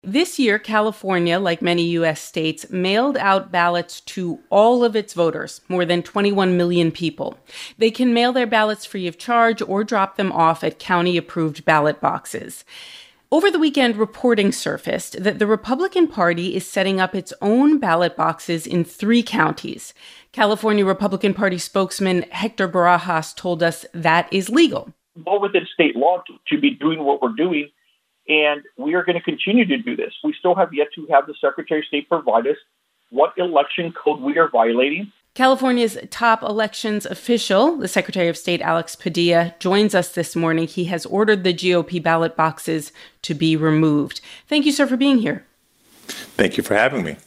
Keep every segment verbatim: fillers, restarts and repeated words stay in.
This year, California, like many U S states, mailed out ballots to all of its voters, more than twenty-one million people. They can mail their ballots free of charge or drop them off at county-approved ballot boxes. Over the weekend, reporting surfaced that the Republican Party is setting up its own ballot boxes in three counties. California Republican Party spokesman Hector Barajas told us that is legal. Well within state law to, to be doing what we're doing. And we are going to continue to do this. We still have yet to have the Secretary of State provide us what election code we are violating. California's top elections official, the Secretary of State Alex Padilla, joins us this morning. He has ordered the G O P ballot boxes to be removed. Thank you, sir, for being here. Thank you for having me.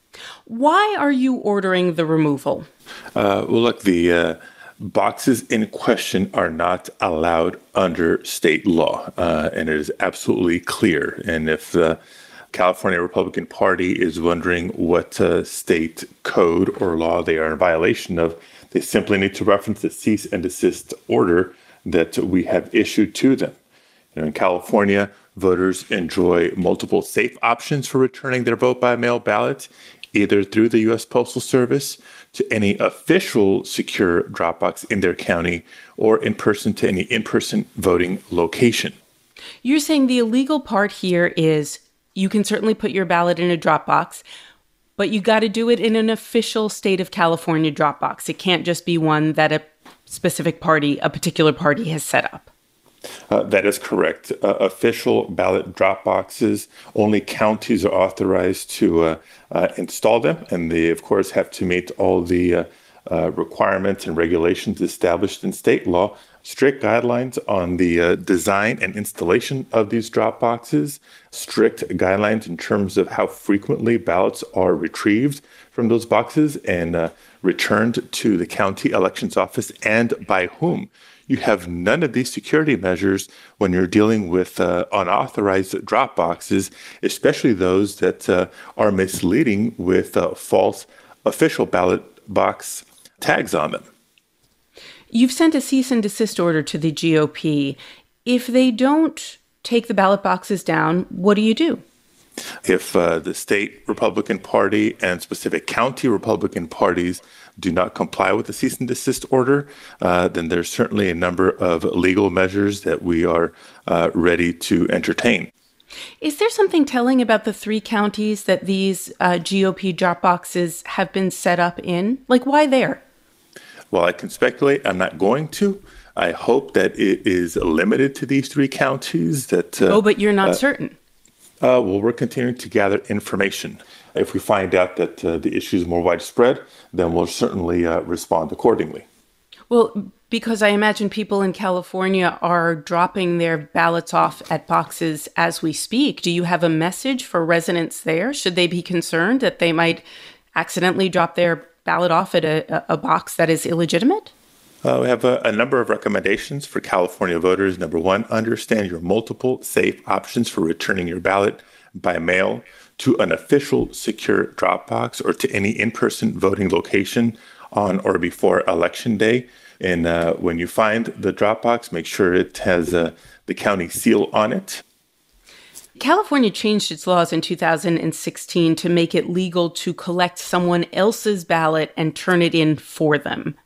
Why are you ordering the removal? Uh, well, look, the uh, boxes in question are not allowed under state law, uh, and it is absolutely clear. And if the California Republican Party is wondering what uh, state code or law they are in violation of, they simply need to reference the cease and desist order that we have issued to them. You know, in California, voters enjoy multiple safe options for returning their vote by mail ballot, either through the U S Postal Service to any official secure drop box in their county or in person to any in-person voting location. You're saying the illegal part here is you can certainly put your ballot in a drop box, but you got to do it in an official state of California drop box. It can't just be one that a specific party, a particular party has set up. Uh, that is correct. Uh, official ballot drop boxes, only counties are authorized to uh, uh, install them, and they, of course, have to meet all the uh, uh, requirements and regulations established in state law. Strict guidelines on the uh, design and installation of these drop boxes, strict guidelines in terms of how frequently ballots are retrieved from those boxes and uh, returned to the county elections office, and by whom. You have none of these security measures when you're dealing with uh, unauthorized drop boxes, especially those that uh, are misleading with uh, false official ballot box tags on them. You've sent a cease and desist order to the G O P. If they don't take the ballot boxes down, what do you do? If uh, the state Republican Party and specific county Republican parties do not comply with the cease and desist order, uh, then there's certainly a number of legal measures that we are uh, ready to entertain. Is there something telling about the three counties that these uh, G O P drop boxes have been set up in? Like, why there? Well, I can speculate. I'm not going to. I hope that it is limited to these three counties. That uh, oh, but you're not uh, certain. Uh, well, we're continuing to gather information. If we find out that uh, the issue is more widespread, then we'll certainly uh, respond accordingly. Well, because I imagine people in California are dropping their ballots off at boxes as we speak. Do you have a message for residents there? Should they be concerned that they might accidentally drop their ballot off at a, a box that is illegitimate? Uh, we have a, a number of recommendations for California voters. Number one, understand your multiple safe options for returning your ballot by mail to an official secure drop box or to any in-person voting location on or before Election Day. And uh, when you find the drop box, make sure it has uh, the county seal on it. California changed its laws in two thousand sixteen to make it legal to collect someone else's ballot and turn it in for them.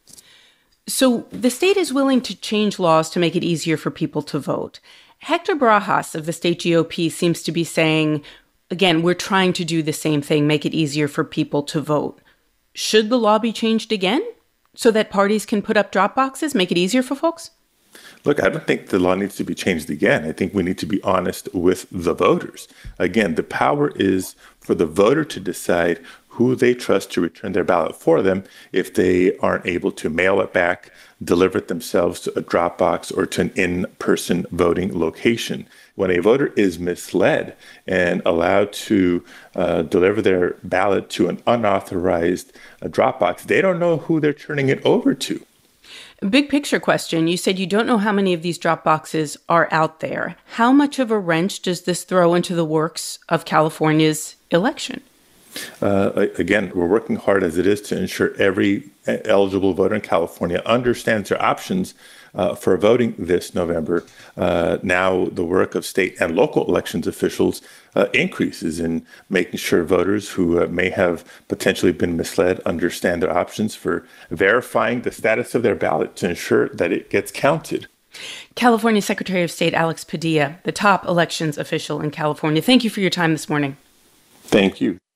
So the state is willing to change laws to make it easier for people to vote. Hector Barajas of the state G O P seems to be saying, again, we're trying to do the same thing, make it easier for people to vote. Should the law be changed again so that parties can put up drop boxes, make it easier for folks? Look, I don't think the law needs to be changed again. I think we need to be honest with the voters. Again, the power is for the voter to decide who they trust to return their ballot for them if they aren't able to mail it back, deliver it themselves to a drop box or to an in-person voting location. When a voter is misled and allowed to uh, deliver their ballot to an unauthorized uh, drop box, they don't know who they're turning it over to. Big picture question. You said you don't know how many of these drop boxes are out there. How much of a wrench does this throw into the works of California's election? Uh, again, we're working hard as it is to ensure every eligible voter in California understands their options uh, for voting this November, uh, now the work of state and local elections officials uh, increases in making sure voters who uh, may have potentially been misled understand their options for verifying the status of their ballot to ensure that it gets counted. California Secretary of State Alex Padilla, the top elections official in California. Thank you for your time this morning. Thank you.